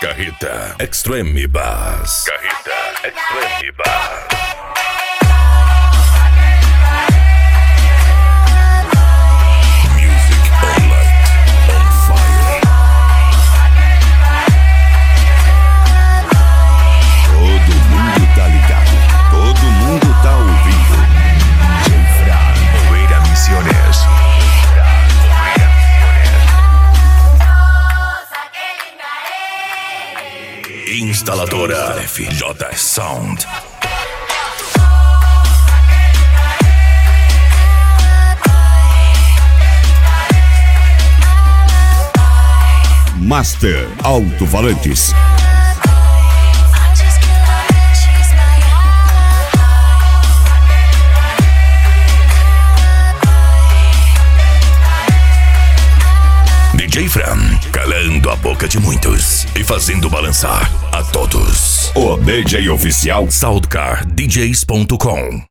Carreta Extreme Bass. Carreta Extreme Bass. Instaladora FJ Sound. Master Alto-Falantes. DJ Fran, calando a boca de muitos e fazendo balançar a todos. O DJ oficial SoundcarDJs.com.